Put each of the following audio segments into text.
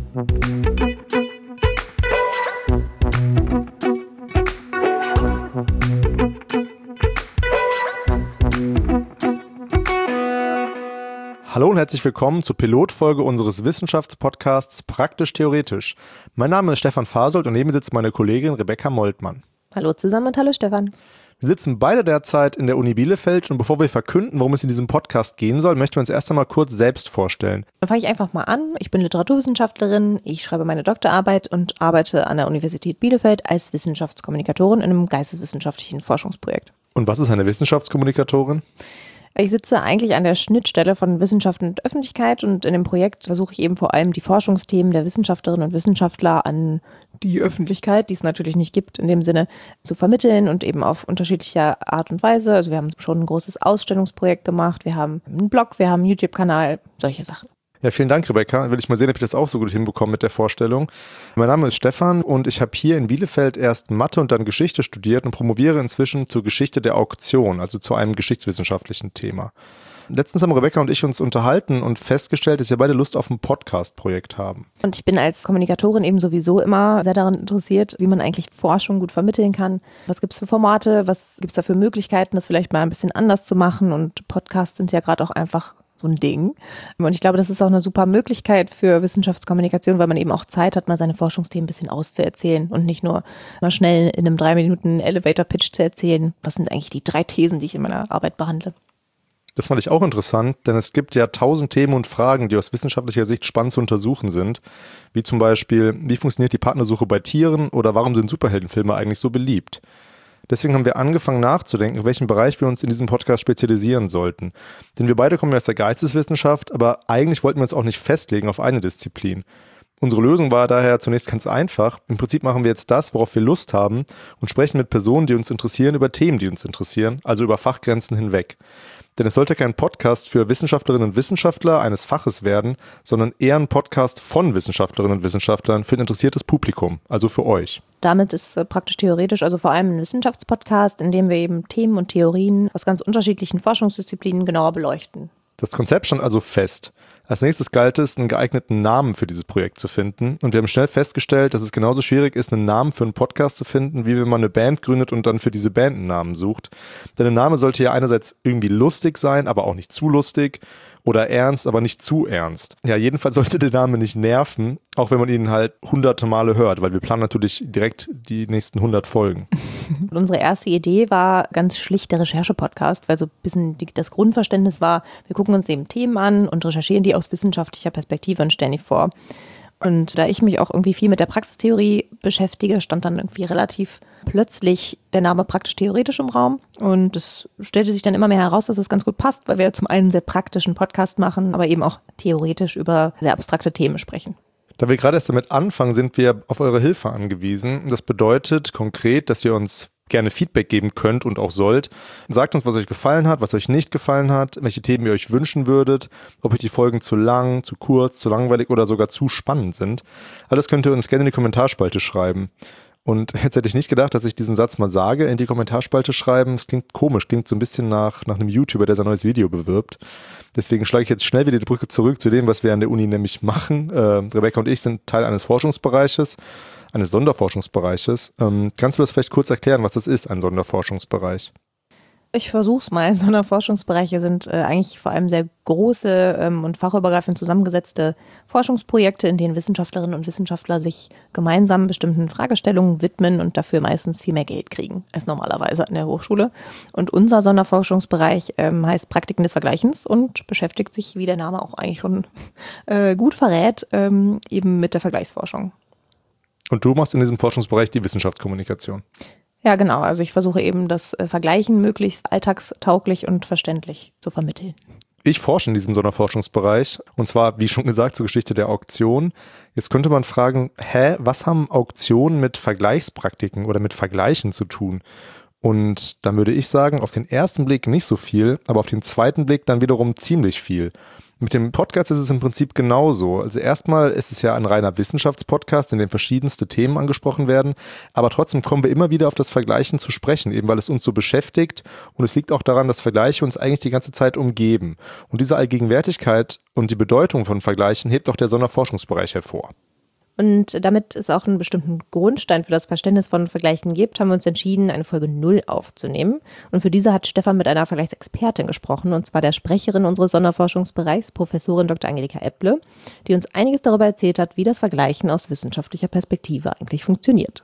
Hallo und herzlich willkommen zur Pilotfolge unseres Wissenschaftspodcasts Praktisch-Theoretisch. Mein Name ist Stefan Fasold und neben mir sitzt meine Kollegin Rebecca Moltmann. Hallo zusammen und hallo Stefan. Wir sitzen beide derzeit in der Uni Bielefeld und bevor wir verkünden, worum es in diesem Podcast gehen soll, möchten wir uns erst einmal kurz selbst vorstellen. Dann fange ich einfach mal an. Ich bin Literaturwissenschaftlerin, ich schreibe meine Doktorarbeit und arbeite an der Universität Bielefeld als Wissenschaftskommunikatorin in einem geisteswissenschaftlichen Forschungsprojekt. Und was ist eine Wissenschaftskommunikatorin? Ich sitze eigentlich an der Schnittstelle von Wissenschaft und Öffentlichkeit und in dem Projekt versuche ich eben vor allem die Forschungsthemen der Wissenschaftlerinnen und Wissenschaftler an die Öffentlichkeit, die es natürlich nicht gibt, in dem Sinne zu vermitteln und eben auf unterschiedliche Art und Weise. Also wir haben schon ein großes Ausstellungsprojekt gemacht, wir haben einen Blog, wir haben einen YouTube-Kanal, solche Sachen. Ja, vielen Dank, Rebecca. Will ich mal sehen, ob ich das auch so gut hinbekomme mit der Vorstellung. Mein Name ist Stefan und ich habe hier in Bielefeld erst Mathe und dann Geschichte studiert und promoviere inzwischen zur Geschichte der Auktion, also zu einem geschichtswissenschaftlichen Thema. Letztens haben Rebecca und ich uns unterhalten und festgestellt, dass wir beide Lust auf ein Podcast-Projekt haben. Und ich bin als Kommunikatorin eben sowieso immer sehr daran interessiert, wie man eigentlich Forschung gut vermitteln kann. Was gibt es für Formate, was gibt es da für Möglichkeiten, das vielleicht mal ein bisschen anders zu machen, und Podcasts sind ja gerade auch einfach so ein Ding. Und ich glaube, das ist auch eine super Möglichkeit für Wissenschaftskommunikation, weil man eben auch Zeit hat, mal seine Forschungsthemen ein bisschen auszuerzählen und nicht nur mal schnell in einem 3 Minuten Elevator-Pitch zu erzählen. Was sind eigentlich die 3 Thesen, die ich in meiner Arbeit behandle? Das fand ich auch interessant, denn es gibt ja 1000 Themen und Fragen, die aus wissenschaftlicher Sicht spannend zu untersuchen sind. Wie zum Beispiel, wie funktioniert die Partnersuche bei Tieren oder warum sind Superheldenfilme eigentlich so beliebt? Deswegen haben wir angefangen nachzudenken, in welchem Bereich wir uns in diesem Podcast spezialisieren sollten. Denn wir beide kommen ja aus der Geisteswissenschaft, aber eigentlich wollten wir uns auch nicht festlegen auf eine Disziplin. Unsere Lösung war daher zunächst ganz einfach. Im Prinzip machen wir jetzt das, worauf wir Lust haben und sprechen mit Personen, die uns interessieren, über Themen, die uns interessieren, also über Fachgrenzen hinweg. Denn es sollte kein Podcast für Wissenschaftlerinnen und Wissenschaftler eines Faches werden, sondern eher ein Podcast von Wissenschaftlerinnen und Wissenschaftlern für ein interessiertes Publikum, also für euch. Damit ist praktisch-theoretisch also vor allem ein Wissenschaftspodcast, in dem wir eben Themen und Theorien aus ganz unterschiedlichen Forschungsdisziplinen genauer beleuchten. Das Konzept stand also fest. Als nächstes galt es, einen geeigneten Namen für dieses Projekt zu finden. Und wir haben schnell festgestellt, dass es genauso schwierig ist, einen Namen für einen Podcast zu finden, wie wenn man eine Band gründet und dann für diese Band einen Namen sucht. Denn der Name sollte ja einerseits irgendwie lustig sein, aber auch nicht zu lustig. Oder ernst, aber nicht zu ernst. Ja, jedenfalls sollte der Name nicht nerven, auch wenn man ihn halt hunderte Male hört, weil wir planen natürlich direkt die nächsten 100 Folgen. Unsere erste Idee war ganz schlicht der Recherche-Podcast, weil so ein bisschen das Grundverständnis war, wir gucken uns eben Themen an und recherchieren die aus wissenschaftlicher Perspektive und stellen die vor. Und da ich mich auch irgendwie viel mit der Praxistheorie beschäftige, stand dann irgendwie relativ plötzlich der Name praktisch-theoretisch im Raum. Und es stellte sich dann immer mehr heraus, dass es ganz gut passt, weil wir zum einen einen sehr praktischen Podcast machen, aber eben auch theoretisch über sehr abstrakte Themen sprechen. Da wir gerade erst damit anfangen, sind wir auf eure Hilfe angewiesen. Das bedeutet konkret, dass ihr uns gerne Feedback geben könnt und auch sollt. Sagt uns, was euch gefallen hat, was euch nicht gefallen hat, welche Themen ihr euch wünschen würdet, ob euch die Folgen zu lang, zu kurz, zu langweilig oder sogar zu spannend sind. Alles könnt ihr uns gerne in die Kommentarspalte schreiben. Und jetzt hätte ich nicht gedacht, dass ich diesen Satz mal sage, in die Kommentarspalte schreiben. Es klingt komisch, klingt so ein bisschen nach einem YouTuber, der sein neues Video bewirbt. Deswegen schlage ich jetzt schnell wieder die Brücke zurück zu dem, was wir an der Uni nämlich machen. Rebecca und ich sind Teil eines Forschungsbereiches, eines Sonderforschungsbereiches. Kannst du das vielleicht kurz erklären, was das ist, ein Sonderforschungsbereich? Ich versuch's mal. Sonderforschungsbereiche sind eigentlich vor allem sehr große und fachübergreifend zusammengesetzte Forschungsprojekte, in denen Wissenschaftlerinnen und Wissenschaftler sich gemeinsam bestimmten Fragestellungen widmen und dafür meistens viel mehr Geld kriegen als normalerweise an der Hochschule. Und unser Sonderforschungsbereich heißt Praktiken des Vergleichens und beschäftigt sich, wie der Name auch eigentlich schon gut verrät, eben mit der Vergleichsforschung. Und du machst in diesem Forschungsbereich die Wissenschaftskommunikation. Ja, genau. Also ich versuche eben das Vergleichen möglichst alltagstauglich und verständlich zu vermitteln. Ich forsche in diesem Sonderforschungsbereich und zwar, wie schon gesagt, zur Geschichte der Auktion. Jetzt könnte man fragen, was haben Auktionen mit Vergleichspraktiken oder mit Vergleichen zu tun? Und dann würde ich sagen, auf den ersten Blick nicht so viel, aber auf den zweiten Blick dann wiederum ziemlich viel. Mit dem Podcast ist es im Prinzip genauso. Also erstmal ist es ja ein reiner Wissenschaftspodcast, in dem verschiedenste Themen angesprochen werden, aber trotzdem kommen wir immer wieder auf das Vergleichen zu sprechen, eben weil es uns so beschäftigt und es liegt auch daran, dass Vergleiche uns eigentlich die ganze Zeit umgeben. Und diese Allgegenwärtigkeit und die Bedeutung von Vergleichen hebt auch der Sonderforschungsbereich hervor. Und damit es auch einen bestimmten Grundstein für das Verständnis von Vergleichen gibt, haben wir uns entschieden, eine Folge 0 aufzunehmen. Und für diese hat Stefan mit einer Vergleichsexpertin gesprochen, und zwar der Sprecherin unseres Sonderforschungsbereichs, Professorin Dr. Angelika Epple, die uns einiges darüber erzählt hat, wie das Vergleichen aus wissenschaftlicher Perspektive eigentlich funktioniert.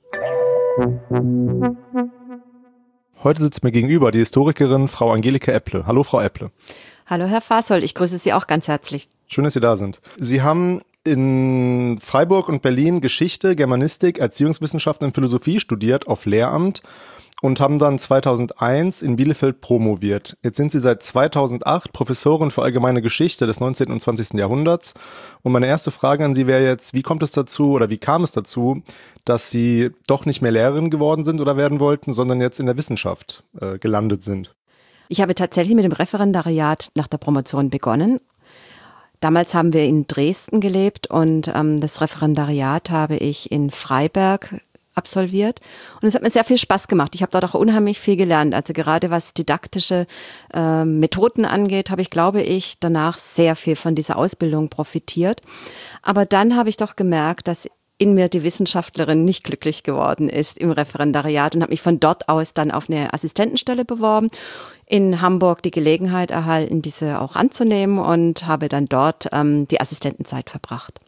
Heute sitzt mir gegenüber die Historikerin Frau Angelika Epple. Hallo, Frau Epple. Hallo, Herr Fasold, ich grüße Sie auch ganz herzlich. Schön, dass Sie da sind. Sie haben in Freiburg und Berlin Geschichte, Germanistik, Erziehungswissenschaften und Philosophie studiert auf Lehramt und haben dann 2001 in Bielefeld promoviert. Jetzt sind Sie seit 2008 Professorin für allgemeine Geschichte des 19. und 20. Jahrhunderts. Und meine erste Frage an Sie wäre jetzt, wie kommt es dazu oder wie kam es dazu, dass Sie doch nicht mehr Lehrerin geworden sind oder werden wollten, sondern jetzt in der Wissenschaft gelandet sind? Ich habe tatsächlich mit dem Referendariat nach der Promotion begonnen. Damals haben wir in Dresden gelebt und das Referendariat habe ich in Freiberg absolviert. Und es hat mir sehr viel Spaß gemacht. Ich habe dort auch unheimlich viel gelernt. Also gerade was didaktische Methoden angeht, habe ich, glaube ich, danach sehr viel von dieser Ausbildung profitiert. Aber dann habe ich doch gemerkt, dass in mir die Wissenschaftlerin nicht glücklich geworden ist im Referendariat und habe mich von dort aus dann auf eine Assistentenstelle beworben, in Hamburg die Gelegenheit erhalten, diese auch anzunehmen und habe dann dort die Assistentenzeit verbracht.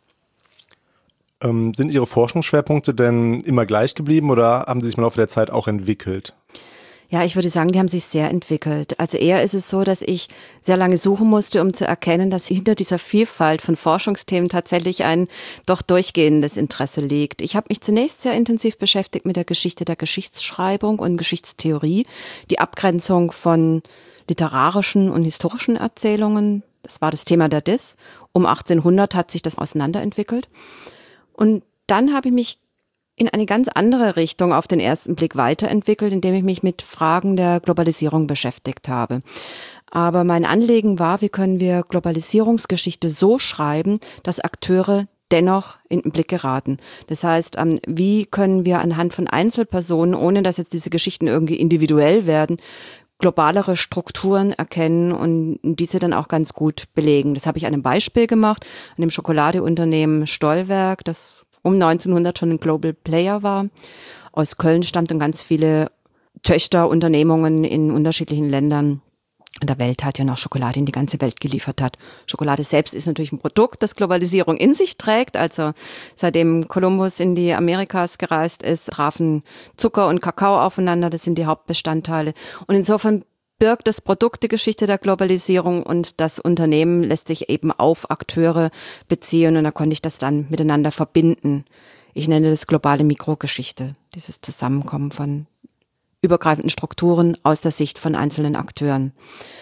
Sind Ihre Forschungsschwerpunkte denn immer gleich geblieben oder haben sie sich im Laufe der Zeit auch entwickelt? Ja, ich würde sagen, die haben sich sehr entwickelt. Also eher ist es so, dass ich sehr lange suchen musste, um zu erkennen, dass hinter dieser Vielfalt von Forschungsthemen tatsächlich ein doch durchgehendes Interesse liegt. Ich habe mich zunächst sehr intensiv beschäftigt mit der Geschichte der Geschichtsschreibung und Geschichtstheorie, die Abgrenzung von literarischen und historischen Erzählungen. Das war das Thema der DIS. Um 1800 hat sich das auseinanderentwickelt. Und dann habe ich mich in eine ganz andere Richtung auf den ersten Blick weiterentwickelt, indem ich mich mit Fragen der Globalisierung beschäftigt habe. Aber mein Anliegen war, wie können wir Globalisierungsgeschichte so schreiben, dass Akteure dennoch in den Blick geraten. Das heißt, wie können wir anhand von Einzelpersonen, ohne dass jetzt diese Geschichten irgendwie individuell werden, globalere Strukturen erkennen und diese dann auch ganz gut belegen. Das habe ich an einem Beispiel gemacht, an dem Schokoladeunternehmen Stollwerk, das um 1900 schon ein Global Player war. Aus Köln stammten ganz viele Töchterunternehmungen in unterschiedlichen Ländern der Welt, hat ja noch Schokolade in die ganze Welt geliefert hat. Schokolade selbst ist natürlich ein Produkt, das Globalisierung in sich trägt. Also seitdem Kolumbus in die Amerikas gereist ist, trafen Zucker und Kakao aufeinander. Das sind die Hauptbestandteile. Und insofern birgt das Produkt die Geschichte der Globalisierung und das Unternehmen lässt sich eben auf Akteure beziehen und da konnte ich das dann miteinander verbinden. Ich nenne das globale Mikrogeschichte, dieses Zusammenkommen von übergreifenden Strukturen aus der Sicht von einzelnen Akteuren.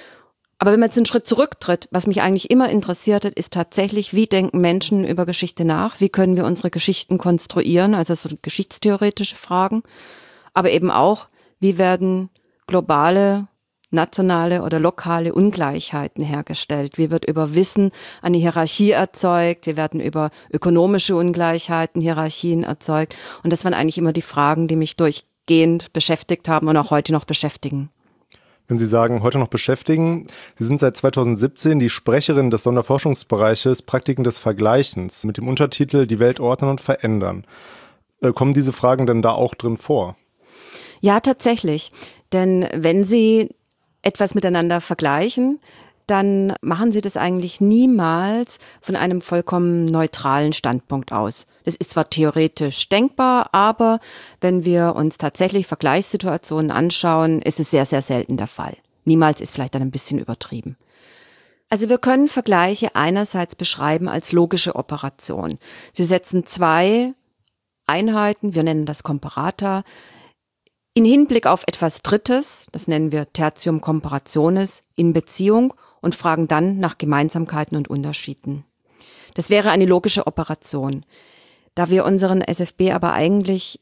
Aber wenn man jetzt einen Schritt zurücktritt, was mich eigentlich immer interessiert hat, ist tatsächlich, wie denken Menschen über Geschichte nach? Wie können wir unsere Geschichten konstruieren? Also so geschichtstheoretische Fragen. Aber eben auch, wie werden globale, nationale oder lokale Ungleichheiten hergestellt? Wie wird über Wissen eine Hierarchie erzeugt? Wie werden über ökonomische Ungleichheiten Hierarchien erzeugt? Und das waren eigentlich immer die Fragen, die mich durchgehend beschäftigt haben und auch heute noch beschäftigen. Wenn Sie sagen, heute noch beschäftigen, Sie sind seit 2017 die Sprecherin des Sonderforschungsbereiches Praktiken des Vergleichens mit dem Untertitel Die Welt ordnen und verändern. Kommen diese Fragen denn da auch drin vor? Ja, tatsächlich. Denn wenn Sie etwas miteinander vergleichen, dann machen Sie das eigentlich niemals von einem vollkommen neutralen Standpunkt aus. Das ist zwar theoretisch denkbar, aber wenn wir uns tatsächlich Vergleichssituationen anschauen, ist es sehr, sehr selten der Fall. Niemals ist vielleicht dann ein bisschen übertrieben. Also wir können Vergleiche einerseits beschreiben als logische Operation. Sie setzen zwei Einheiten, wir nennen das Komparata, in Hinblick auf etwas Drittes, das nennen wir Tertium Comparationis, in Beziehung und fragen dann nach Gemeinsamkeiten und Unterschieden. Das wäre eine logische Operation. Da wir unseren SFB aber eigentlich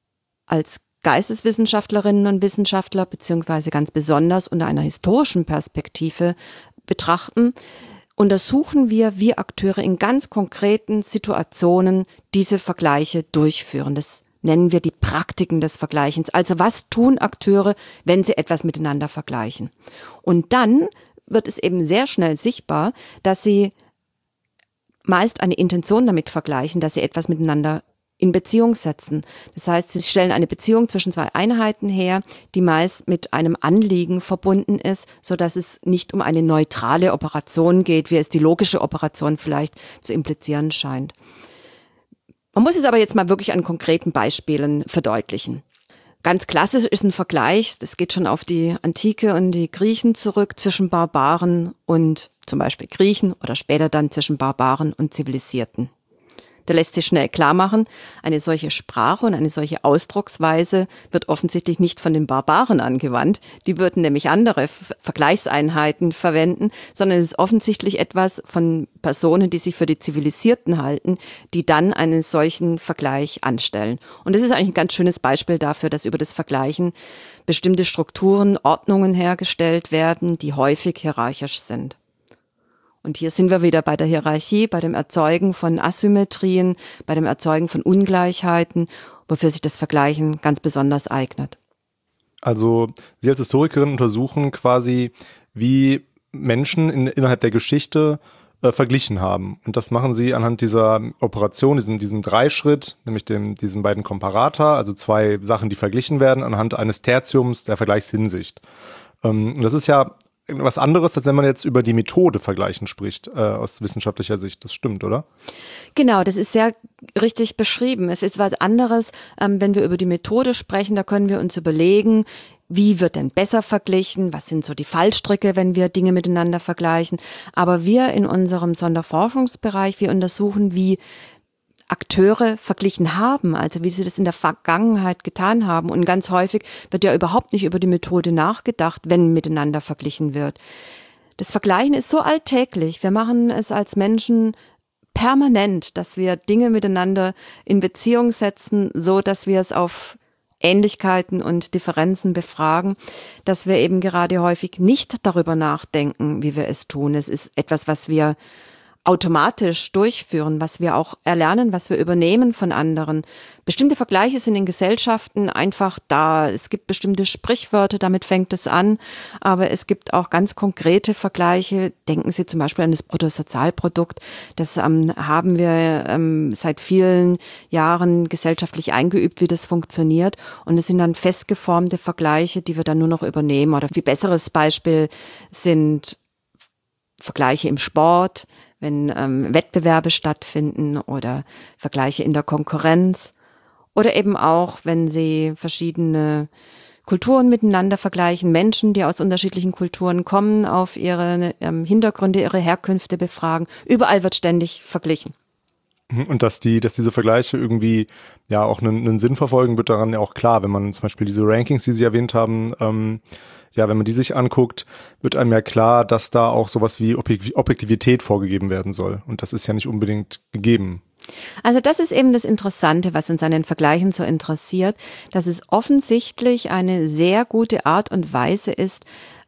als Geisteswissenschaftlerinnen und Wissenschaftler beziehungsweise ganz besonders unter einer historischen Perspektive betrachten, untersuchen wir, wie Akteure in ganz konkreten Situationen diese Vergleiche durchführen. Das nennen wir die Praktiken des Vergleichens. Also was tun Akteure, wenn sie etwas miteinander vergleichen? Und dann wird es eben sehr schnell sichtbar, dass sie meist eine Intention damit vergleichen, dass sie etwas miteinander in Beziehung setzen. Das heißt, sie stellen eine Beziehung zwischen zwei Einheiten her, die meist mit einem Anliegen verbunden ist, so dass es nicht um eine neutrale Operation geht, wie es die logische Operation vielleicht zu implizieren scheint. Man muss es aber jetzt mal wirklich an konkreten Beispielen verdeutlichen. Ganz klassisch ist ein Vergleich, das geht schon auf die Antike und die Griechen zurück, zwischen Barbaren und zum Beispiel Griechen oder später dann zwischen Barbaren und Zivilisierten. Da lässt sich schnell klar machen, eine solche Sprache und eine solche Ausdrucksweise wird offensichtlich nicht von den Barbaren angewandt. Die würden nämlich andere Vergleichseinheiten verwenden, sondern es ist offensichtlich etwas von Personen, die sich für die Zivilisierten halten, die dann einen solchen Vergleich anstellen. Und das ist eigentlich ein ganz schönes Beispiel dafür, dass über das Vergleichen bestimmte Strukturen, Ordnungen hergestellt werden, die häufig hierarchisch sind. Und hier sind wir wieder bei der Hierarchie, bei dem Erzeugen von Asymmetrien, bei dem Erzeugen von Ungleichheiten, wofür sich das Vergleichen ganz besonders eignet. Also Sie als Historikerin untersuchen quasi, wie Menschen innerhalb der Geschichte verglichen haben. Und das machen Sie anhand dieser Operation, diesem Dreischritt, nämlich diesen beiden Komparata, also zwei Sachen, die verglichen werden, anhand eines Tertiums der Vergleichshinsicht. Und das ist ja was anderes, als wenn man jetzt über die Methode vergleichen spricht, aus wissenschaftlicher Sicht. Das stimmt, oder? Genau, das ist sehr richtig beschrieben. Es ist was anderes, wenn wir über die Methode sprechen, da können wir uns überlegen, wie wird denn besser verglichen? Was sind so die Fallstricke, wenn wir Dinge miteinander vergleichen? Aber wir in unserem Sonderforschungsbereich, wir untersuchen, wie Akteure verglichen haben, also wie sie das in der Vergangenheit getan haben. Und ganz häufig wird ja überhaupt nicht über die Methode nachgedacht, wenn miteinander verglichen wird. Das Vergleichen ist so alltäglich. Wir machen es als Menschen permanent, dass wir Dinge miteinander in Beziehung setzen, so dass wir es auf Ähnlichkeiten und Differenzen befragen, dass wir eben gerade häufig nicht darüber nachdenken, wie wir es tun. Es ist etwas, was wir automatisch durchführen, was wir auch erlernen, was wir übernehmen von anderen. Bestimmte Vergleiche sind in Gesellschaften einfach da. Es gibt bestimmte Sprichwörter, damit fängt es an, aber es gibt auch ganz konkrete Vergleiche. Denken Sie zum Beispiel an das Bruttosozialprodukt. Das haben wir seit vielen Jahren gesellschaftlich eingeübt, wie das funktioniert. Und es sind dann festgeformte Vergleiche, die wir dann nur noch übernehmen. Oder wie besseres Beispiel sind Vergleiche im Sport, wenn Wettbewerbe stattfinden oder Vergleiche in der Konkurrenz oder eben auch, wenn Sie verschiedene Kulturen miteinander vergleichen, Menschen, die aus unterschiedlichen Kulturen kommen, auf ihre Hintergründe, ihre Herkünfte befragen. Überall wird ständig verglichen. Und dass diese Vergleiche irgendwie ja auch einen Sinn verfolgen, wird daran ja auch klar, wenn man zum Beispiel diese Rankings, die Sie erwähnt haben, wenn man die sich anguckt, wird einem ja klar, dass da auch sowas wie Objektivität vorgegeben werden soll. Und das ist ja nicht unbedingt gegeben. Also das ist eben das Interessante, was uns an den Vergleichen so interessiert, dass es offensichtlich eine sehr gute Art und Weise ist,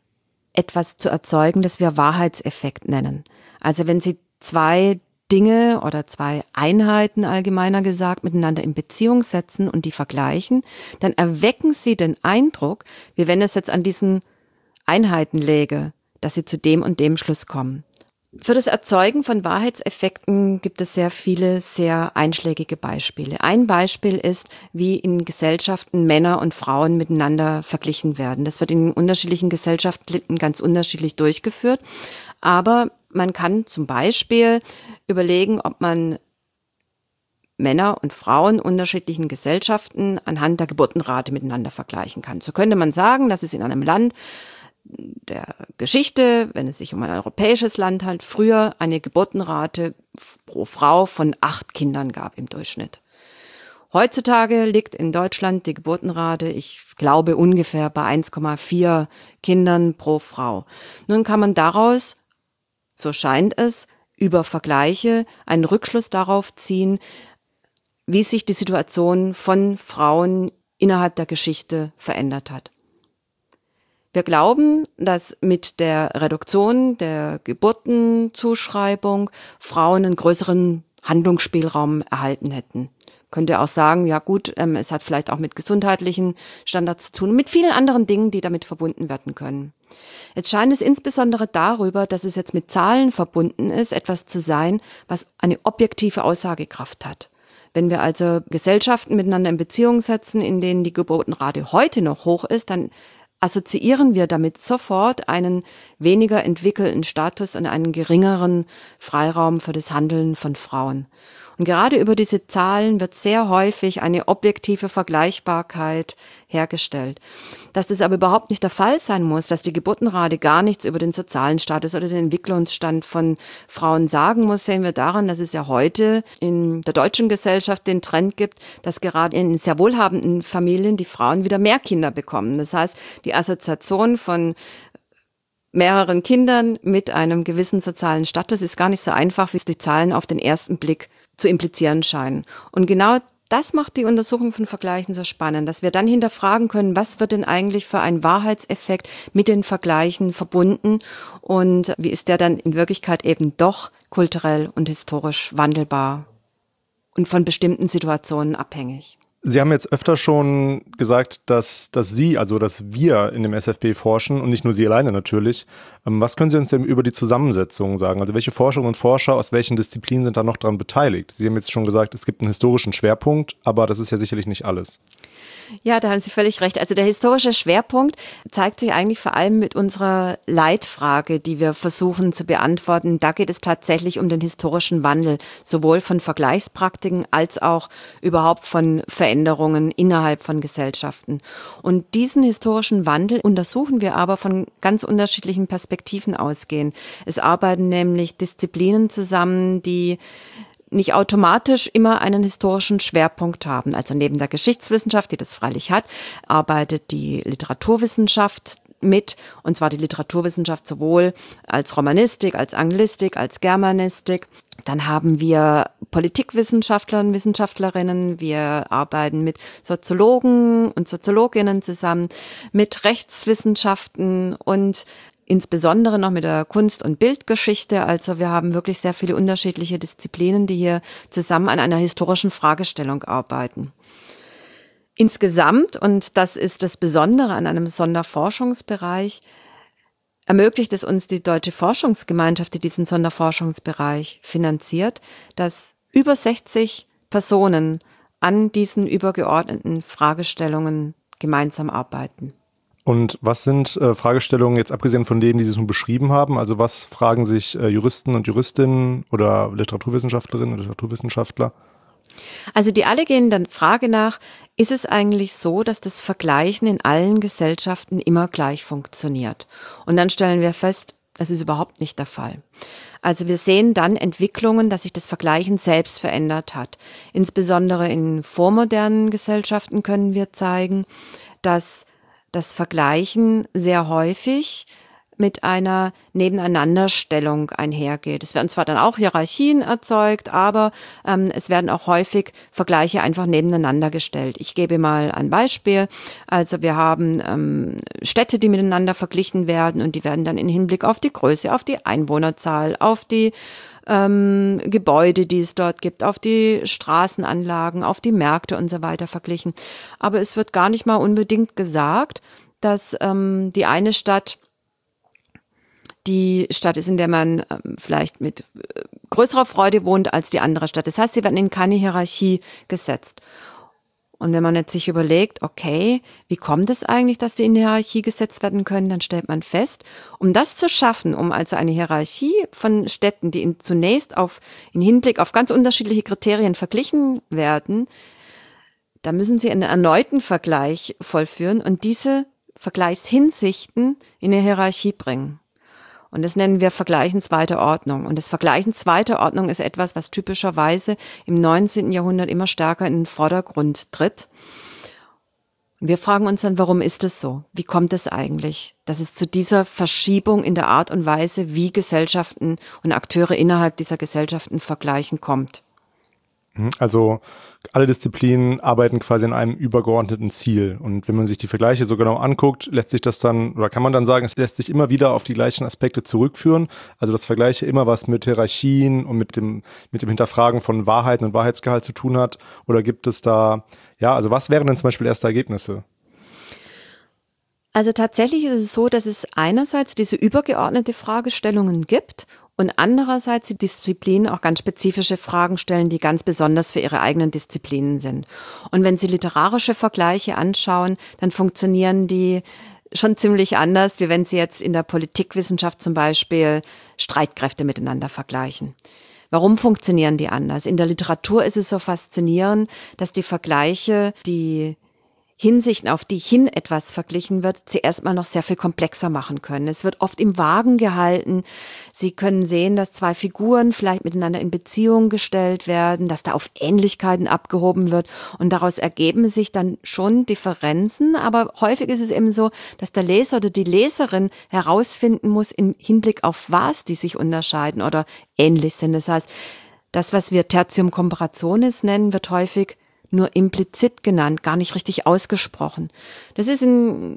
etwas zu erzeugen, das wir Wahrheitseffekt nennen. Also wenn Sie zwei Dinge oder zwei Einheiten allgemeiner gesagt miteinander in Beziehung setzen und die vergleichen, dann erwecken sie den Eindruck, wie wenn es jetzt an diesen Einheiten läge, dass sie zu dem und dem Schluss kommen. Für das Erzeugen von Wahrheitseffekten gibt es sehr viele, sehr einschlägige Beispiele. Ein Beispiel ist, wie in Gesellschaften Männer und Frauen miteinander verglichen werden. Das wird in unterschiedlichen Gesellschaften ganz unterschiedlich durchgeführt. Aber man kann zum Beispiel überlegen, ob man Männer und Frauen unterschiedlichen Gesellschaften anhand der Geburtenrate miteinander vergleichen kann. So könnte man sagen, dass es in einem Land der Geschichte, wenn es sich um ein europäisches Land handelt, früher eine Geburtenrate pro Frau von 8 Kindern gab im Durchschnitt. Heutzutage liegt in Deutschland die Geburtenrate, ich glaube, ungefähr bei 1,4 Kindern pro Frau. Nun kann man daraus, so scheint es, über Vergleiche einen Rückschluss darauf ziehen, wie sich die Situation von Frauen innerhalb der Geschichte verändert hat. Wir glauben, dass mit der Reduktion der Geburtenzuschreibung Frauen einen größeren Handlungsspielraum erhalten hätten. könnte auch sagen, ja gut, es hat vielleicht auch mit gesundheitlichen Standards zu tun, mit vielen anderen Dingen, die damit verbunden werden können. Jetzt scheint es insbesondere darüber, dass es jetzt mit Zahlen verbunden ist, etwas zu sein, was eine objektive Aussagekraft hat. Wenn wir also Gesellschaften miteinander in Beziehung setzen, in denen die Geburtenrate heute noch hoch ist, dann assoziieren wir damit sofort einen weniger entwickelten Status und einen geringeren Freiraum für das Handeln von Frauen. Und gerade über diese Zahlen wird sehr häufig eine objektive Vergleichbarkeit hergestellt. Dass das aber überhaupt nicht der Fall sein muss, dass die Geburtenrate gar nichts über den sozialen Status oder den Entwicklungsstand von Frauen sagen muss, sehen wir daran, dass es ja heute in der deutschen Gesellschaft den Trend gibt, dass gerade in sehr wohlhabenden Familien die Frauen wieder mehr Kinder bekommen. Das heißt, die Assoziation von mehreren Kindern mit einem gewissen sozialen Status ist gar nicht so einfach, wie es die Zahlen auf den ersten Blick zu implizieren scheinen. Und genau das macht die Untersuchung von Vergleichen so spannend, dass wir dann hinterfragen können, was wird denn eigentlich für ein Wahrheitseffekt mit den Vergleichen verbunden und wie ist der dann in Wirklichkeit eben doch kulturell und historisch wandelbar und von bestimmten Situationen abhängig. Sie haben jetzt öfter schon gesagt, dass wir in dem SFB forschen und nicht nur Sie alleine natürlich. Was können Sie uns denn über die Zusammensetzung sagen? Also welche Forscherinnen und Forscher aus welchen Disziplinen sind da noch dran beteiligt? Sie haben jetzt schon gesagt, es gibt einen historischen Schwerpunkt, aber das ist ja sicherlich nicht alles. Ja, da haben Sie völlig recht. Also der historische Schwerpunkt zeigt sich eigentlich vor allem mit unserer Leitfrage, die wir versuchen zu beantworten. Da geht es tatsächlich um den historischen Wandel, sowohl von Vergleichspraktiken als auch überhaupt von Veränderungen innerhalb von Gesellschaften. Und diesen historischen Wandel untersuchen wir aber von ganz unterschiedlichen Perspektiven ausgehen. Es arbeiten nämlich Disziplinen zusammen, die nicht automatisch immer einen historischen Schwerpunkt haben. Also neben der Geschichtswissenschaft, die das freilich hat, arbeitet die Literaturwissenschaft mit, und zwar die Literaturwissenschaft sowohl als Romanistik, als Anglistik, als Germanistik. Dann haben wir Politikwissenschaftler und Wissenschaftlerinnen, wir arbeiten mit Soziologen und Soziologinnen zusammen, mit Rechtswissenschaften und insbesondere noch mit der Kunst- und Bildgeschichte. Also wir haben wirklich sehr viele unterschiedliche Disziplinen, die hier zusammen an einer historischen Fragestellung arbeiten. Insgesamt, und das ist das Besondere an einem Sonderforschungsbereich, ermöglicht es uns die Deutsche Forschungsgemeinschaft, die diesen Sonderforschungsbereich finanziert, dass über 60 Personen an diesen übergeordneten Fragestellungen gemeinsam arbeiten. Und was sind Fragestellungen, jetzt abgesehen von denen, die Sie schon beschrieben haben? Also was fragen sich Juristen und Juristinnen oder Literaturwissenschaftlerinnen oder Literaturwissenschaftler? Also die alle gehen dann Frage nach, ist es eigentlich so, dass das Vergleichen in allen Gesellschaften immer gleich funktioniert? Und dann stellen wir fest, es ist überhaupt nicht der Fall. Also wir sehen dann Entwicklungen, dass sich das Vergleichen selbst verändert hat. Insbesondere in vormodernen Gesellschaften können wir zeigen, dass das Vergleichen sehr häufig mit einer Nebeneinanderstellung einhergeht. Es werden zwar dann auch Hierarchien erzeugt, aber es werden auch häufig Vergleiche einfach nebeneinander gestellt. Ich gebe mal ein Beispiel. Also wir haben Städte, die miteinander verglichen werden und die werden dann in Hinblick auf die Größe, auf die Einwohnerzahl, auf die Gebäude, die es dort gibt, auf die Straßenanlagen, auf die Märkte und so weiter verglichen. Aber es wird gar nicht mal unbedingt gesagt, dass die eine Stadt die Stadt ist, in der man vielleicht mit größerer Freude wohnt als die andere Stadt. Das heißt, sie werden in keine Hierarchie gesetzt. Und wenn man jetzt sich überlegt, okay, wie kommt es eigentlich, dass die in die Hierarchie gesetzt werden können, dann stellt man fest, um das zu schaffen, um also eine Hierarchie von Städten, die zunächst in Hinblick auf ganz unterschiedliche Kriterien verglichen werden, da müssen sie einen erneuten Vergleich vollführen und diese Vergleichshinsichten in eine Hierarchie bringen. Und das nennen wir Vergleichen zweiter Ordnung. Und das Vergleichen zweiter Ordnung ist etwas, was typischerweise im 19. Jahrhundert immer stärker in den Vordergrund tritt. Und wir fragen uns dann, warum ist das so? Wie kommt es eigentlich, dass es zu dieser Verschiebung in der Art und Weise, wie Gesellschaften und Akteure innerhalb dieser Gesellschaften vergleichen, kommt? Also alle Disziplinen arbeiten quasi an einem übergeordneten Ziel. Und wenn man sich die Vergleiche so genau anguckt, lässt sich das dann, oder kann man dann sagen, es lässt sich immer wieder auf die gleichen Aspekte zurückführen. Also dass Vergleiche immer was mit Hierarchien und mit dem Hinterfragen von Wahrheiten und Wahrheitsgehalt zu tun hat. Oder gibt es da, ja, also was wären denn zum Beispiel erste Ergebnisse? Also tatsächlich ist es so, dass es einerseits diese übergeordnete Fragestellungen gibt und andererseits die Disziplinen auch ganz spezifische Fragen stellen, die ganz besonders für ihre eigenen Disziplinen sind. Und wenn Sie literarische Vergleiche anschauen, dann funktionieren die schon ziemlich anders, wie wenn Sie jetzt in der Politikwissenschaft zum Beispiel Streitkräfte miteinander vergleichen. Warum funktionieren die anders? In der Literatur ist es so faszinierend, dass die Vergleiche, die Hinsichten, auf die hin etwas verglichen wird, sie erstmal noch sehr viel komplexer machen können. Es wird oft im Wagen gehalten. Sie können sehen, dass zwei Figuren vielleicht miteinander in Beziehung gestellt werden, dass da auf Ähnlichkeiten abgehoben wird und daraus ergeben sich dann schon Differenzen. Aber häufig ist es eben so, dass der Leser oder die Leserin herausfinden muss, im Hinblick auf was die sich unterscheiden oder ähnlich sind. Das heißt, das, was wir Tertium comparationis nennen, wird häufig nur implizit genannt, gar nicht richtig ausgesprochen. Das ist in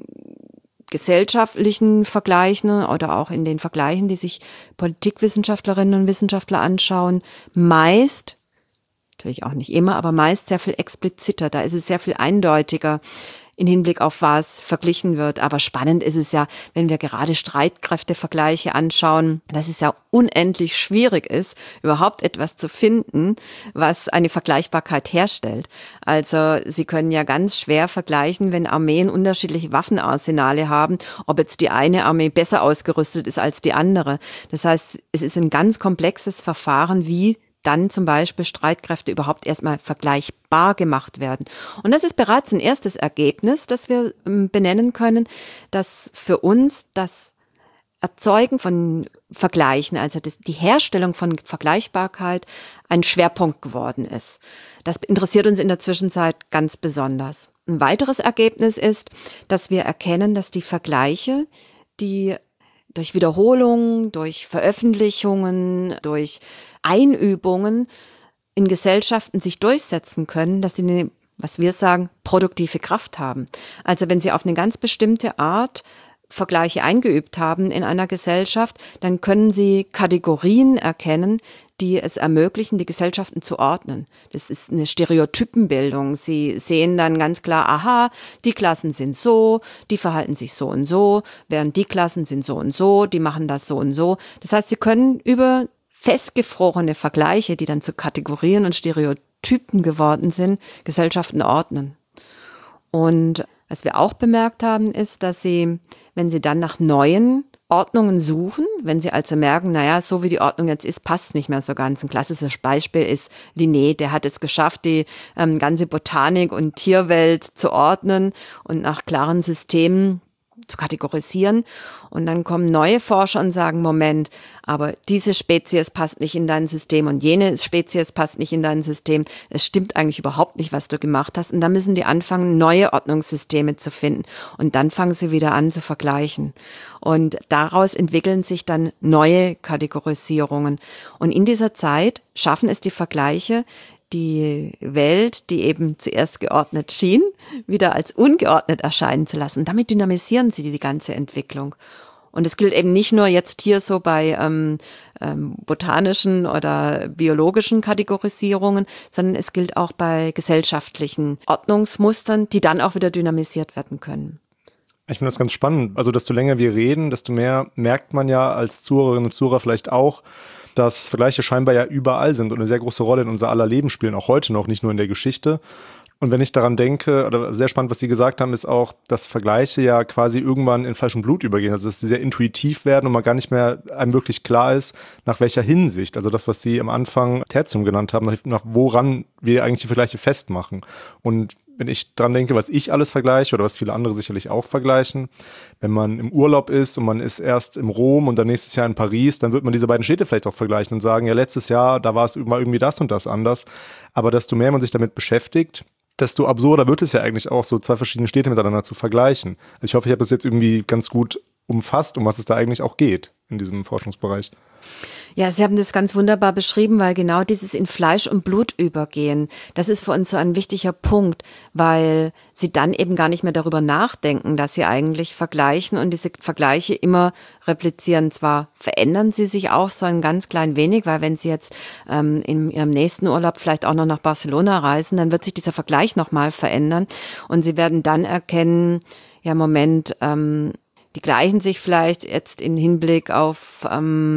gesellschaftlichen Vergleichen oder auch in den Vergleichen, die sich Politikwissenschaftlerinnen und Wissenschaftler anschauen, meist, natürlich auch nicht immer, aber meist sehr viel expliziter. Da ist es sehr viel eindeutiger in Hinblick auf was verglichen wird. Aber spannend ist es ja, wenn wir gerade Streitkräftevergleiche anschauen, dass es ja unendlich schwierig ist, überhaupt etwas zu finden, was eine Vergleichbarkeit herstellt. Also Sie können ja ganz schwer vergleichen, wenn Armeen unterschiedliche Waffenarsenale haben, ob jetzt die eine Armee besser ausgerüstet ist als die andere. Das heißt, es ist ein ganz komplexes Verfahren, wie dann zum Beispiel Streitkräfte überhaupt erstmal vergleichbar gemacht werden. Und das ist bereits ein erstes Ergebnis, das wir benennen können, dass für uns das Erzeugen von Vergleichen, also die Herstellung von Vergleichbarkeit, ein Schwerpunkt geworden ist. Das interessiert uns in der Zwischenzeit ganz besonders. Ein weiteres Ergebnis ist, dass wir erkennen, dass die Vergleiche, die durch Wiederholungen, durch Veröffentlichungen, durch Einübungen in Gesellschaften sich durchsetzen können, dass die eine, was wir sagen, produktive Kraft haben. Also wenn sie auf eine ganz bestimmte Art Vergleiche eingeübt haben in einer Gesellschaft, dann können sie Kategorien erkennen, die es ermöglichen, die Gesellschaften zu ordnen. Das ist eine Stereotypenbildung. Sie sehen dann ganz klar, aha, die Klassen sind so, die verhalten sich so und so, während die Klassen sind so und so, die machen das so und so. Das heißt, sie können über festgefrorene Vergleiche, die dann zu Kategorien und Stereotypen geworden sind, Gesellschaften ordnen. Und was wir auch bemerkt haben, ist, dass sie, wenn sie dann nach neuen Ordnungen suchen, wenn sie also merken, naja, so wie die Ordnung jetzt ist, passt nicht mehr so ganz. Ein klassisches Beispiel ist Linné, der hat es geschafft, die ganze Botanik und Tierwelt zu ordnen und nach klaren Systemen zu kategorisieren. Und dann kommen neue Forscher und sagen, Moment, aber diese Spezies passt nicht in dein System und jene Spezies passt nicht in dein System. Es stimmt eigentlich überhaupt nicht, was du gemacht hast. Und da müssen die anfangen, neue Ordnungssysteme zu finden. Und dann fangen sie wieder an zu vergleichen. Und daraus entwickeln sich dann neue Kategorisierungen. Und in dieser Zeit schaffen es die Vergleiche, die Welt, die eben zuerst geordnet schien, wieder als ungeordnet erscheinen zu lassen. Damit dynamisieren sie die ganze Entwicklung. Und es gilt eben nicht nur jetzt hier so bei botanischen oder biologischen Kategorisierungen, sondern es gilt auch bei gesellschaftlichen Ordnungsmustern, die dann auch wieder dynamisiert werden können. Ich finde das ganz spannend. Also desto länger wir reden, desto mehr merkt man ja als Zuhörerinnen und Zuhörer vielleicht auch, dass Vergleiche scheinbar ja überall sind und eine sehr große Rolle in unser aller Leben spielen, auch heute noch, nicht nur in der Geschichte. Und wenn ich daran denke, oder sehr spannend, was Sie gesagt haben, ist auch, dass Vergleiche ja quasi irgendwann in Fleisch und Blut übergehen, also dass sie sehr intuitiv werden und man gar nicht mehr einem wirklich klar ist, nach welcher Hinsicht, also das, was Sie am Anfang Tertium genannt haben, nach woran wir eigentlich die Vergleiche festmachen. Und wenn ich dran denke, was ich alles vergleiche oder was viele andere sicherlich auch vergleichen, wenn man im Urlaub ist und man ist erst in Rom und dann nächstes Jahr in Paris, dann wird man diese beiden Städte vielleicht auch vergleichen und sagen, ja, letztes Jahr, da war es immer irgendwie das und das anders. Aber desto mehr man sich damit beschäftigt, desto absurder wird es ja eigentlich auch, so zwei verschiedene Städte miteinander zu vergleichen. Also ich hoffe, ich habe das jetzt irgendwie ganz gut umfasst, um was es da eigentlich auch geht in diesem Forschungsbereich. Ja, Sie haben das ganz wunderbar beschrieben, weil genau dieses in Fleisch und Blut übergehen, das ist für uns so ein wichtiger Punkt, weil Sie dann eben gar nicht mehr darüber nachdenken, dass Sie eigentlich vergleichen und diese Vergleiche immer replizieren. Zwar verändern sie sich auch so ein ganz klein wenig, weil wenn Sie jetzt in Ihrem nächsten Urlaub vielleicht auch noch nach Barcelona reisen, dann wird sich dieser Vergleich nochmal verändern und Sie werden dann erkennen, ja Moment, die gleichen sich vielleicht jetzt in Hinblick auf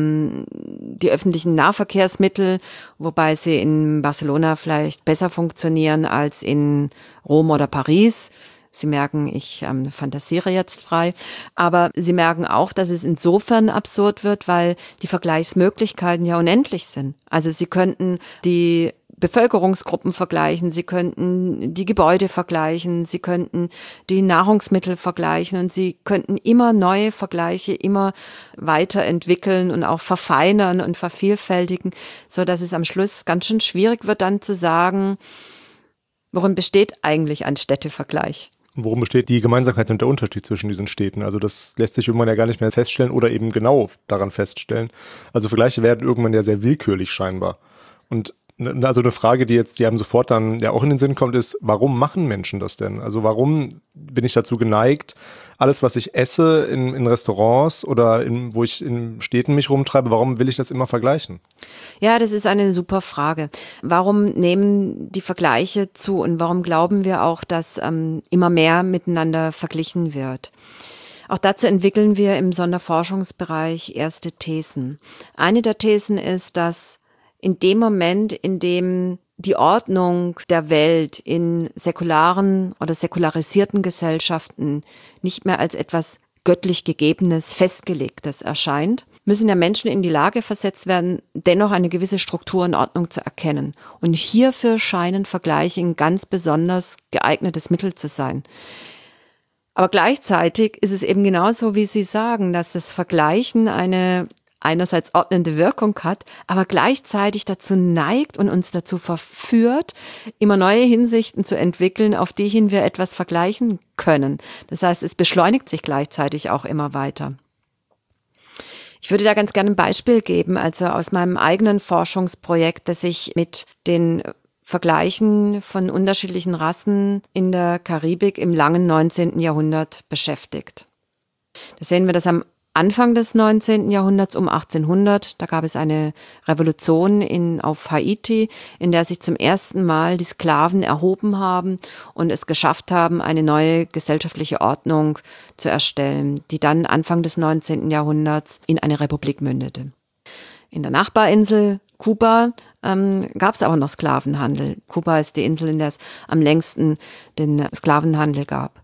die öffentlichen Nahverkehrsmittel, wobei sie in Barcelona vielleicht besser funktionieren als in Rom oder Paris. Sie merken, ich fantasiere jetzt frei, aber Sie merken auch, dass es insofern absurd wird, weil die Vergleichsmöglichkeiten ja unendlich sind. Also Sie könnten die Bevölkerungsgruppen vergleichen, Sie könnten die Gebäude vergleichen, Sie könnten die Nahrungsmittel vergleichen und Sie könnten immer neue Vergleiche immer weiterentwickeln und auch verfeinern und vervielfältigen, so dass es am Schluss ganz schön schwierig wird, dann zu sagen, worin besteht eigentlich ein Städtevergleich? Worum besteht die Gemeinsamkeit und der Unterschied zwischen diesen Städten? Also das lässt sich irgendwann ja gar nicht mehr feststellen oder eben genau daran feststellen. Also Vergleiche werden irgendwann ja sehr willkürlich scheinbar. Und also eine Frage, die einem sofort dann ja auch in den Sinn kommt, ist, warum machen Menschen das denn? Also warum bin ich dazu geneigt, alles, was ich esse in Restaurants oder wo ich in Städten mich rumtreibe, warum will ich das immer vergleichen? Ja, das ist eine super Frage. Warum nehmen die Vergleiche zu und warum glauben wir auch, dass immer mehr miteinander verglichen wird? Auch dazu entwickeln wir im Sonderforschungsbereich erste Thesen. Eine der Thesen ist, dass in dem Moment, in dem die Ordnung der Welt in säkularen oder säkularisierten Gesellschaften nicht mehr als etwas göttlich Gegebenes, Festgelegtes erscheint, müssen ja Menschen in die Lage versetzt werden, dennoch eine gewisse Struktur und Ordnung zu erkennen. Und hierfür scheinen Vergleiche ein ganz besonders geeignetes Mittel zu sein. Aber gleichzeitig ist es eben genauso, wie Sie sagen, dass das Vergleichen eine einerseits ordnende Wirkung hat, aber gleichzeitig dazu neigt und uns dazu verführt, immer neue Hinsichten zu entwickeln, auf die hin wir etwas vergleichen können. Das heißt, es beschleunigt sich gleichzeitig auch immer weiter. Ich würde da ganz gerne ein Beispiel geben, also aus meinem eigenen Forschungsprojekt, das sich mit den Vergleichen von unterschiedlichen Rassen in der Karibik im langen 19. Jahrhundert beschäftigt. Da sehen wir das am Anfang des 19. Jahrhunderts um 1800, da gab es eine Revolution auf Haiti, in der sich zum ersten Mal die Sklaven erhoben haben und es geschafft haben, eine neue gesellschaftliche Ordnung zu erstellen, die dann Anfang des 19. Jahrhunderts in eine Republik mündete. In der Nachbarinsel Kuba gab es aber noch Sklavenhandel. Kuba ist die Insel, in der es am längsten den Sklavenhandel gab.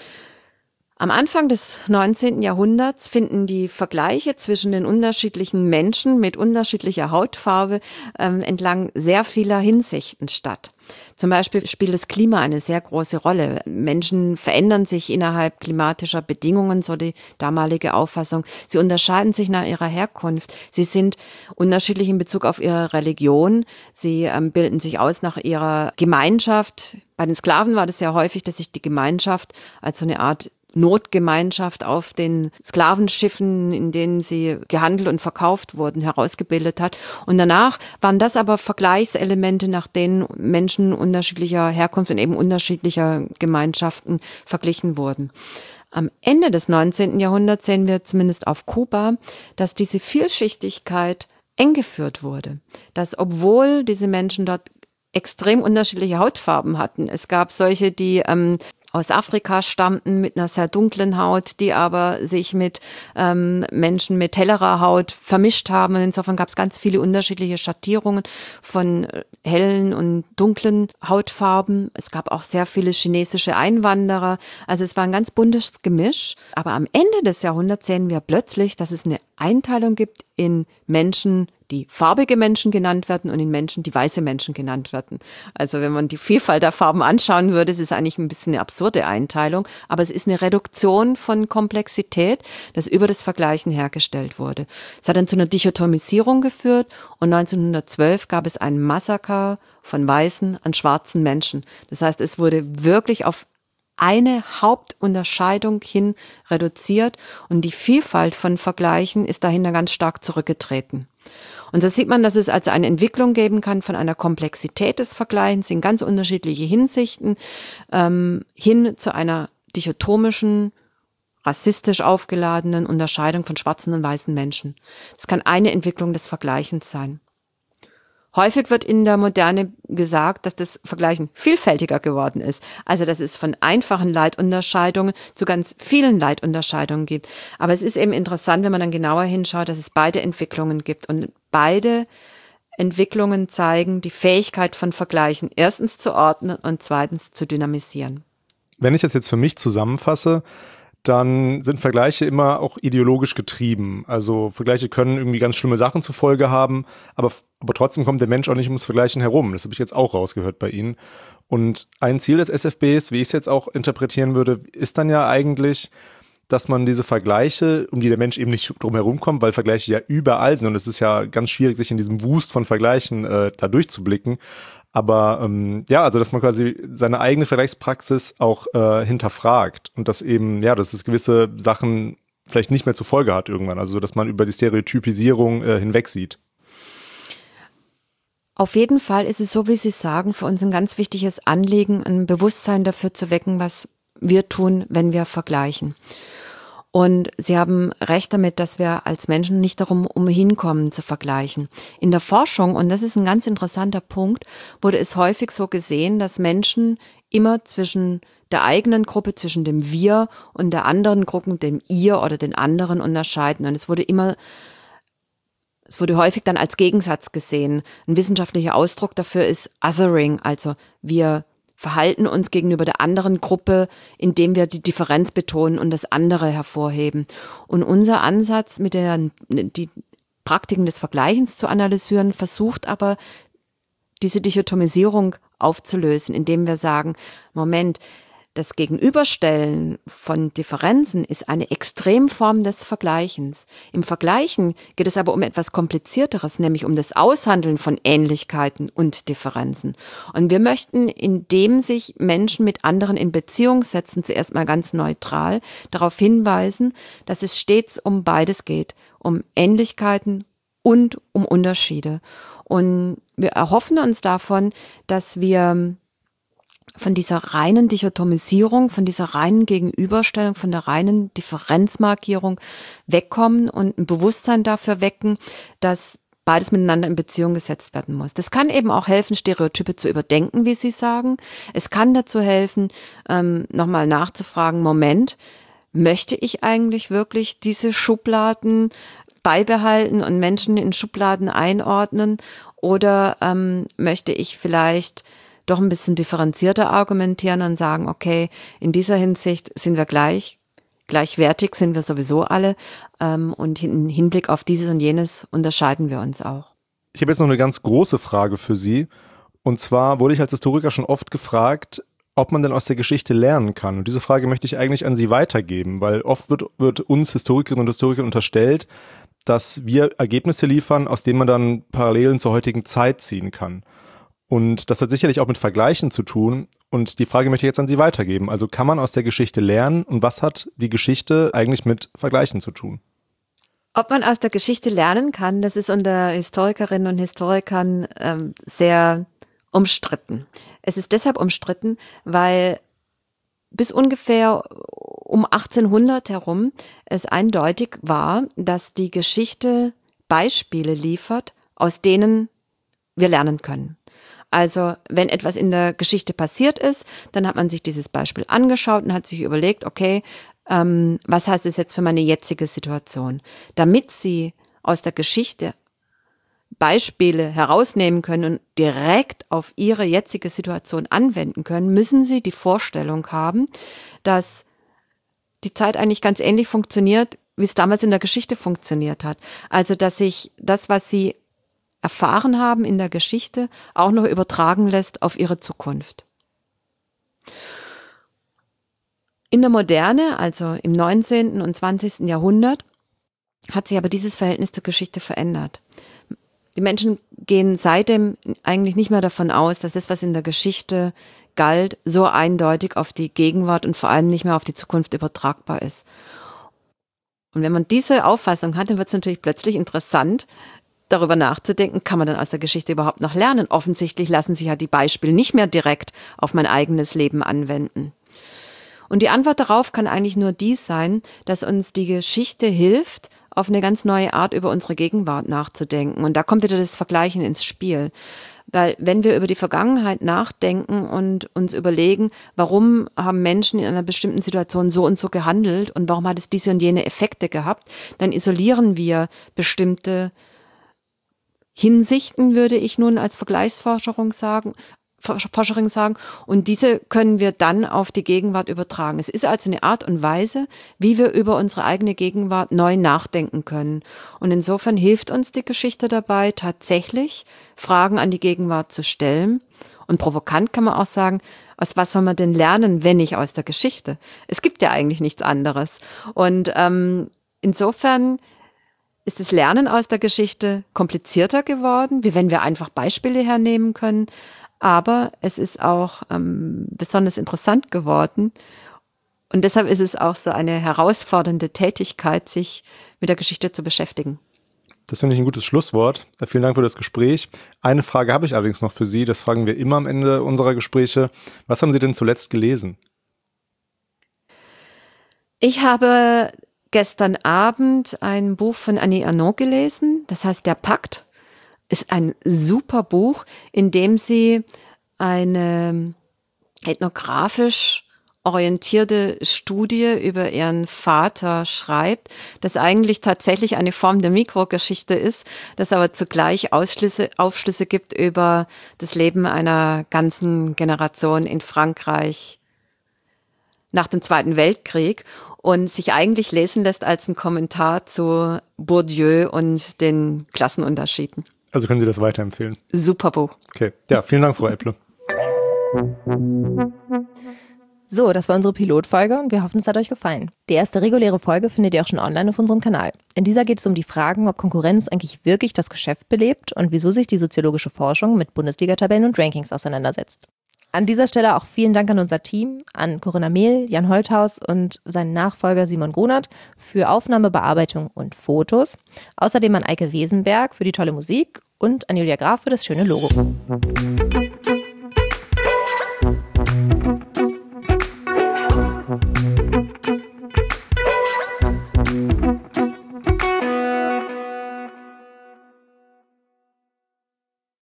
Am Anfang des 19. Jahrhunderts finden die Vergleiche zwischen den unterschiedlichen Menschen mit unterschiedlicher Hautfarbe entlang sehr vieler Hinsichten statt. Zum Beispiel spielt das Klima eine sehr große Rolle. Menschen verändern sich innerhalb klimatischer Bedingungen, so die damalige Auffassung. Sie unterscheiden sich nach ihrer Herkunft. Sie sind unterschiedlich in Bezug auf ihre Religion. Sie bilden sich aus nach ihrer Gemeinschaft. Bei den Sklaven war das sehr häufig, dass sich die Gemeinschaft als so eine Art Notgemeinschaft auf den Sklavenschiffen, in denen sie gehandelt und verkauft wurden, herausgebildet hat. Und danach waren das aber Vergleichselemente, nach denen Menschen unterschiedlicher Herkunft und eben unterschiedlicher Gemeinschaften verglichen wurden. Am Ende des 19. Jahrhunderts sehen wir zumindest auf Kuba, dass diese Vielschichtigkeit eng geführt wurde. Dass obwohl diese Menschen dort extrem unterschiedliche Hautfarben hatten, es gab solche, die aus Afrika stammten mit einer sehr dunklen Haut, die aber sich mit Menschen mit hellerer Haut vermischt haben. Und insofern gab es ganz viele unterschiedliche Schattierungen von hellen und dunklen Hautfarben. Es gab auch sehr viele chinesische Einwanderer. Also es war ein ganz buntes Gemisch. Aber am Ende des Jahrhunderts sehen wir plötzlich, dass es eine Einteilung gibt in Menschen, die farbige Menschen genannt werden und in Menschen, die weiße Menschen genannt werden. Also wenn man die Vielfalt der Farben anschauen würde, ist es eigentlich ein bisschen eine absurde Einteilung, aber es ist eine Reduktion von Komplexität, das über das Vergleichen hergestellt wurde. Es hat dann zu einer Dichotomisierung geführt und 1912 gab es ein Massaker von weißen an schwarzen Menschen. Das heißt, es wurde wirklich auf eine Hauptunterscheidung hin reduziert und die Vielfalt von Vergleichen ist dahinter ganz stark zurückgetreten. Und so sieht man, dass es also eine Entwicklung geben kann von einer Komplexität des Vergleichens in ganz unterschiedliche Hinsichten hin zu einer dichotomischen, rassistisch aufgeladenen Unterscheidung von schwarzen und weißen Menschen. Das kann eine Entwicklung des Vergleichens sein. Häufig wird in der Moderne gesagt, dass das Vergleichen vielfältiger geworden ist. Also, dass es von einfachen Leitunterscheidungen zu ganz vielen Leitunterscheidungen gibt. Aber es ist eben interessant, wenn man dann genauer hinschaut, dass es beide Entwicklungen gibt. Und beide Entwicklungen zeigen die Fähigkeit von Vergleichen erstens zu ordnen und zweitens zu dynamisieren. Wenn ich das jetzt für mich zusammenfasse, dann sind Vergleiche immer auch ideologisch getrieben. Also Vergleiche können irgendwie ganz schlimme Sachen zur Folge haben, aber trotzdem kommt der Mensch auch nicht ums Vergleichen herum. Das habe ich jetzt auch rausgehört bei Ihnen. Und ein Ziel des SFBs, wie ich es jetzt auch interpretieren würde, ist dann ja eigentlich, dass man diese Vergleiche, um die der Mensch eben nicht drum herum kommt, weil Vergleiche ja überall sind und es ist ja ganz schwierig, sich in diesem Wust von Vergleichen da durchzublicken. Aber also dass man quasi seine eigene Vergleichspraxis auch hinterfragt und dass eben, dass es gewisse Sachen vielleicht nicht mehr zur Folge hat irgendwann. Also dass man über die Stereotypisierung hinwegsieht. Auf jeden Fall ist es so, wie Sie sagen, für uns ein ganz wichtiges Anliegen, ein Bewusstsein dafür zu wecken, was wir tun, wenn wir vergleichen. Und Sie haben recht damit, dass wir als Menschen nicht darum umhinkommen zu vergleichen. In der Forschung, und das ist ein ganz interessanter Punkt, wurde es häufig so gesehen, dass Menschen immer zwischen der eigenen Gruppe, zwischen dem Wir und der anderen Gruppe, dem Ihr oder den anderen unterscheiden. Und es wurde häufig dann als Gegensatz gesehen. Ein wissenschaftlicher Ausdruck dafür ist Othering, also wir verhalten uns gegenüber der anderen Gruppe, indem wir die Differenz betonen und das andere hervorheben. Und unser Ansatz, die Praktiken des Vergleichens zu analysieren, versucht aber, diese Dichotomisierung aufzulösen, indem wir sagen, Moment, das Gegenüberstellen von Differenzen ist eine Extremform des Vergleichens. Im Vergleichen geht es aber um etwas Komplizierteres, nämlich um das Aushandeln von Ähnlichkeiten und Differenzen. Und wir möchten, indem sich Menschen mit anderen in Beziehung setzen, zuerst mal ganz neutral darauf hinweisen, dass es stets um beides geht, um Ähnlichkeiten und um Unterschiede. Und wir erhoffen uns davon, dass wir von dieser reinen Dichotomisierung, von dieser reinen Gegenüberstellung, von der reinen Differenzmarkierung wegkommen und ein Bewusstsein dafür wecken, dass beides miteinander in Beziehung gesetzt werden muss. Das kann eben auch helfen, Stereotype zu überdenken, wie Sie sagen. Es kann dazu helfen, nochmal nachzufragen, Moment, möchte ich eigentlich wirklich diese Schubladen beibehalten und Menschen in Schubladen einordnen oder möchte ich vielleicht doch ein bisschen differenzierter argumentieren und sagen, okay, in dieser Hinsicht sind wir gleichwertig sind wir sowieso alle und im Hinblick auf dieses und jenes unterscheiden wir uns auch. Ich habe jetzt noch eine ganz große Frage für Sie und zwar wurde ich als Historiker schon oft gefragt, ob man denn aus der Geschichte lernen kann. Und diese Frage möchte ich eigentlich an Sie weitergeben, weil oft wird uns Historikerinnen und Historikern unterstellt, dass wir Ergebnisse liefern, aus denen man dann Parallelen zur heutigen Zeit ziehen kann. Und das hat sicherlich auch mit Vergleichen zu tun. Und die Frage möchte ich jetzt an Sie weitergeben. Also kann man aus der Geschichte lernen und was hat die Geschichte eigentlich mit Vergleichen zu tun? Ob man aus der Geschichte lernen kann, das ist unter Historikerinnen und Historikern sehr umstritten. Es ist deshalb umstritten, weil bis ungefähr um 1800 herum es eindeutig war, dass die Geschichte Beispiele liefert, aus denen wir lernen können. Also wenn etwas in der Geschichte passiert ist, dann hat man sich dieses Beispiel angeschaut und hat sich überlegt, okay, was heißt es jetzt für meine jetzige Situation? Damit Sie aus der Geschichte Beispiele herausnehmen können und direkt auf Ihre jetzige Situation anwenden können, müssen Sie die Vorstellung haben, dass die Zeit eigentlich ganz ähnlich funktioniert, wie es damals in der Geschichte funktioniert hat. Also dass sich das, was Sie erfahren haben in der Geschichte, auch noch übertragen lässt auf ihre Zukunft. In der Moderne, also im 19. und 20. Jahrhundert, hat sich aber dieses Verhältnis zur Geschichte verändert. Die Menschen gehen seitdem eigentlich nicht mehr davon aus, dass das, was in der Geschichte galt, so eindeutig auf die Gegenwart und vor allem nicht mehr auf die Zukunft übertragbar ist. Und wenn man diese Auffassung hat, dann wird es natürlich plötzlich interessant, darüber nachzudenken, kann man dann aus der Geschichte überhaupt noch lernen? Offensichtlich lassen sich ja die Beispiele nicht mehr direkt auf mein eigenes Leben anwenden. Und die Antwort darauf kann eigentlich nur die sein, dass uns die Geschichte hilft, auf eine ganz neue Art über unsere Gegenwart nachzudenken. Und da kommt wieder das Vergleichen ins Spiel. Weil wenn wir über die Vergangenheit nachdenken und uns überlegen, warum haben Menschen in einer bestimmten Situation so und so gehandelt und warum hat es diese und jene Effekte gehabt, dann isolieren wir bestimmte Hinsichten, würde ich nun als Vergleichsforscherin sagen. Und diese können wir dann auf die Gegenwart übertragen. Es ist also eine Art und Weise, wie wir über unsere eigene Gegenwart neu nachdenken können. Und insofern hilft uns die Geschichte dabei, tatsächlich Fragen an die Gegenwart zu stellen. Und provokant kann man auch sagen, aus was soll man denn lernen, wenn nicht aus der Geschichte? Es gibt ja eigentlich nichts anderes. Und insofern ist das Lernen aus der Geschichte komplizierter geworden, wie wenn wir einfach Beispiele hernehmen können. Aber es ist auch besonders interessant geworden. Und deshalb ist es auch so eine herausfordernde Tätigkeit, sich mit der Geschichte zu beschäftigen. Das finde ich ein gutes Schlusswort. Vielen Dank für das Gespräch. Eine Frage habe ich allerdings noch für Sie. Das fragen wir immer am Ende unserer Gespräche. Was haben Sie denn zuletzt gelesen? Ich habe gestern Abend ein Buch von Annie Ernaux gelesen. Das heißt Der Pakt. Ist ein super Buch, in dem sie eine ethnografisch orientierte Studie über ihren Vater schreibt, das eigentlich tatsächlich eine Form der Mikrogeschichte ist, das aber zugleich Aufschlüsse gibt über das Leben einer ganzen Generation in Frankreich nach dem Zweiten Weltkrieg und sich eigentlich lesen lässt als ein Kommentar zu Bourdieu und den Klassenunterschieden. Also können Sie das weiterempfehlen? Super Buch. Okay, ja, vielen Dank, Frau Epple. So, das war unsere Pilotfolge und wir hoffen, es hat euch gefallen. Die erste reguläre Folge findet ihr auch schon online auf unserem Kanal. In dieser geht es um die Fragen, ob Konkurrenz eigentlich wirklich das Geschäft belebt und wieso sich die soziologische Forschung mit Bundesliga-Tabellen und Rankings auseinandersetzt. An dieser Stelle auch vielen Dank an unser Team, an Corinna Mehl, Jan Holthaus und seinen Nachfolger Simon Grunert für Aufnahme, Bearbeitung und Fotos. Außerdem an Eike Wesenberg für die tolle Musik und an Julia Graf für das schöne Logo.